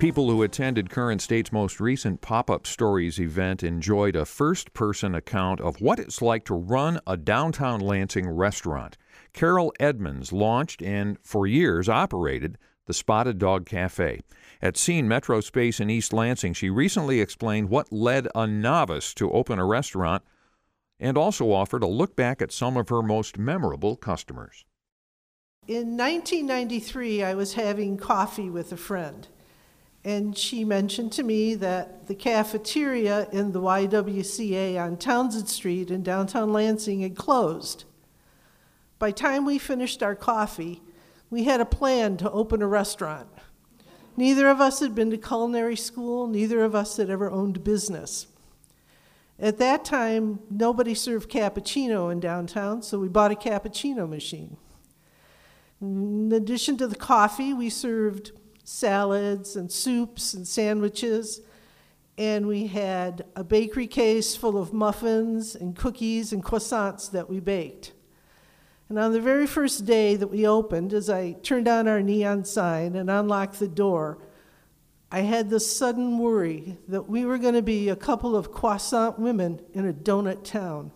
People who attended Current State's most recent Pop-Up Stories event enjoyed a first-person account of what it's like to run a downtown Lansing restaurant. Carol Edmonds launched and, for years, operated the Spotted Dog Cafe. At Scene Metro Space in East Lansing, she recently explained what led a novice to open a restaurant and also offered a look back at some of her most memorable customers. In 1993, I was having coffee with a friend, and she mentioned to me that the cafeteria in the YWCA on Townsend Street in downtown Lansing had closed. By the time we finished our coffee, we had a plan to open a restaurant. Neither of us had been to culinary school, neither of us had ever owned a business. At that time, nobody served cappuccino in downtown, so we bought a cappuccino machine. In addition to the coffee, we served salads and soups and sandwiches, and we had a bakery case full of muffins and cookies and croissants that we baked. And on the very first day that we opened, as I turned on our neon sign and unlocked the door, I had this sudden worry that we were going to be a couple of croissant women in a donut town.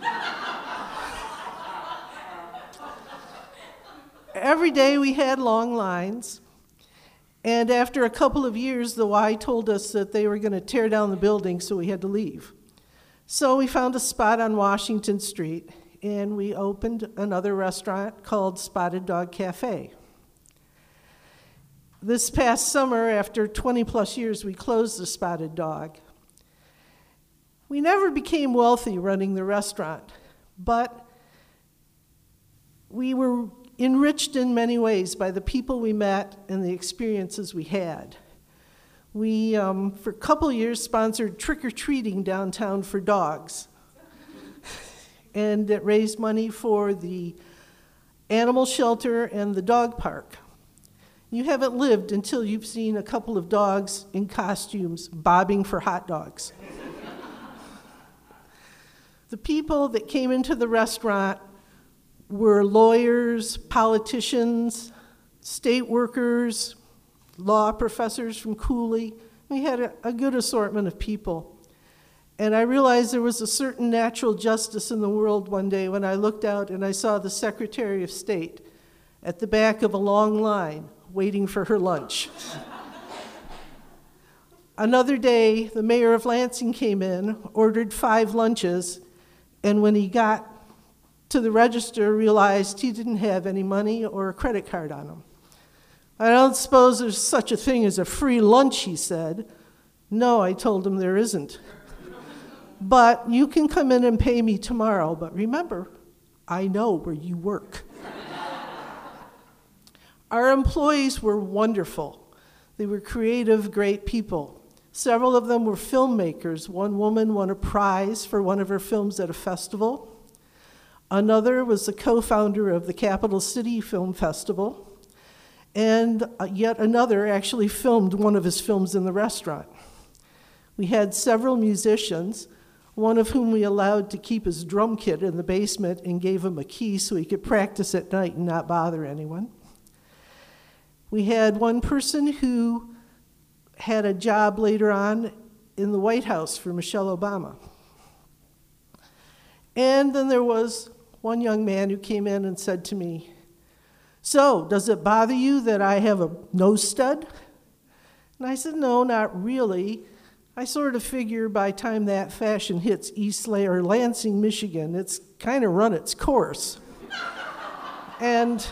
Every day we had long lines, and after a couple of years, the Y told us that they were going to tear down the building, so we had to leave. So we found a spot on Washington Street, and we opened another restaurant called Spotted Dog Cafe. This past summer, after 20-plus years, we closed the Spotted Dog. We never became wealthy running the restaurant, but we were enriched in many ways by the people we met and the experiences we had. We, for a couple years, sponsored trick-or-treating downtown for dogs. And it raised money for the animal shelter and the dog park. You haven't lived until you've seen a couple of dogs in costumes bobbing for hot dogs. The people that came into the restaurant were lawyers, politicians, state workers, law professors from Cooley. We had a good assortment of people. And I realized there was a certain natural justice in the world one day when I looked out and I saw the Secretary of State at the back of a long line waiting for her lunch. Another day, the mayor of Lansing came in, ordered 5 lunches, and when he got to the register, realized he didn't have any money or a credit card on him. "I don't suppose there's such a thing as a free lunch," he said. "No," I told him, "there isn't. But you can come in and pay me tomorrow, but remember, I know where you work." Our employees were wonderful. They were creative, great people. Several of them were filmmakers. One woman won a prize for one of her films at a festival. Another was the co-founder of the Capital City Film Festival. And yet another actually filmed one of his films in the restaurant. We had several musicians, one of whom we allowed to keep his drum kit in the basement and gave him a key so he could practice at night and not bother anyone. We had one person who had a job later on in the White House for Michelle Obama. And then there was one young man who came in and said to me, "So, does it bother you that I have a nose stud?" And I said, "No, not really. I sort of figure by the time that fashion hits Lansing, Michigan, it's kind of run its course." And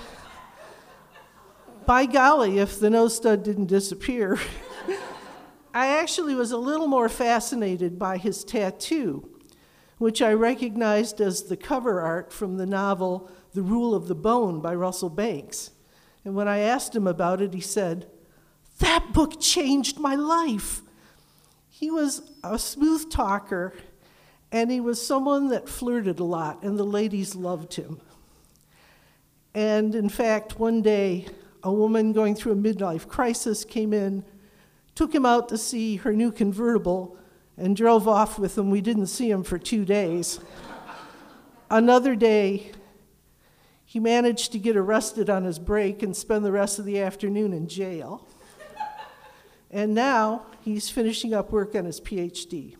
by golly, if the nose stud didn't disappear, I actually was a little more fascinated by his tattoo, which I recognized as the cover art from the novel The Rule of the Bone by Russell Banks. And when I asked him about it, he said, "That book changed my life." He was a smooth talker, and he was someone that flirted a lot, and the ladies loved him. And in fact, one day, a woman going through a midlife crisis came in, took him out to see her new convertible, and drove off with him. We didn't see him for 2 days. Another day, he managed to get arrested on his break and spend the rest of the afternoon in jail. And now he's finishing up work on his PhD.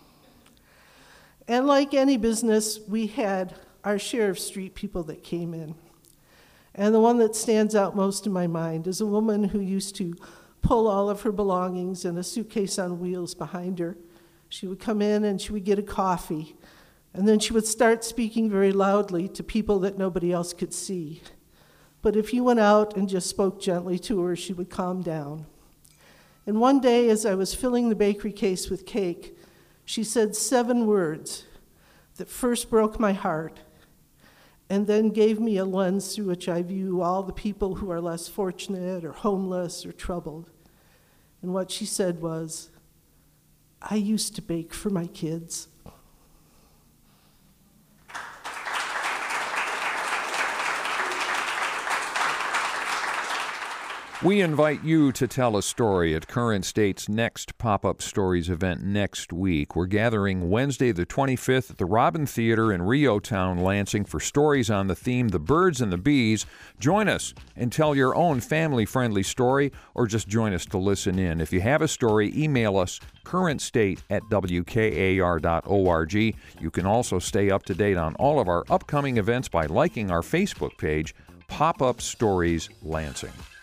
And like any business, we had our share of street people that came in. And the one that stands out most in my mind is a woman who used to pull all of her belongings in a suitcase on wheels behind her. She would come in and she would get a coffee, and then she would start speaking very loudly to people that nobody else could see. But if you went out and just spoke gently to her, she would calm down. And one day, as I was filling the bakery case with cake, she said 7 words that first broke my heart and then gave me a lens through which I view all the people who are less fortunate or homeless or troubled. And what she said was, "I used to bake for my kids." We invite you to tell a story at Current State's next Pop-Up Stories event next week. We're gathering Wednesday the 25th at the Robin Theater in Rio Town, Lansing for stories on the theme The Birds and the Bees. Join us and tell your own family-friendly story, or just join us to listen in. If you have a story, email us currentstate@wkar.org. You can also stay up to date on all of our upcoming events by liking our Facebook page, Pop-Up Stories Lansing.